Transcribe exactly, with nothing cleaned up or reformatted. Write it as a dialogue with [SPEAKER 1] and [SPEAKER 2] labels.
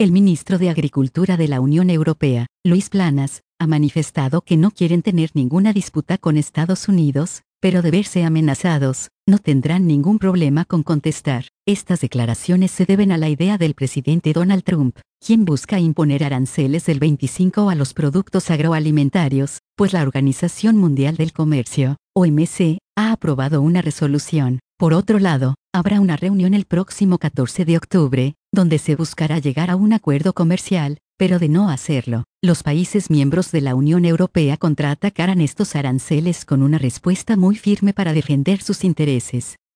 [SPEAKER 1] El ministro de Agricultura de la Unión Europea, Luis Planas, ha manifestado que no quieren tener ninguna disputa con Estados Unidos, pero de verse amenazados, no tendrán ningún problema con contestar. Estas declaraciones se deben a la idea del presidente Donald Trump, quien busca imponer aranceles del veinticinco a los productos agroalimentarios, pues la Organización Mundial del Comercio, O M C, ha aprobado una resolución. Por otro lado, habrá una reunión el próximo catorce de octubre, donde se buscará llegar a un acuerdo comercial, pero de no hacerlo, los países miembros de la Unión Europea contraatacarán estos aranceles con una respuesta muy firme para defender sus intereses.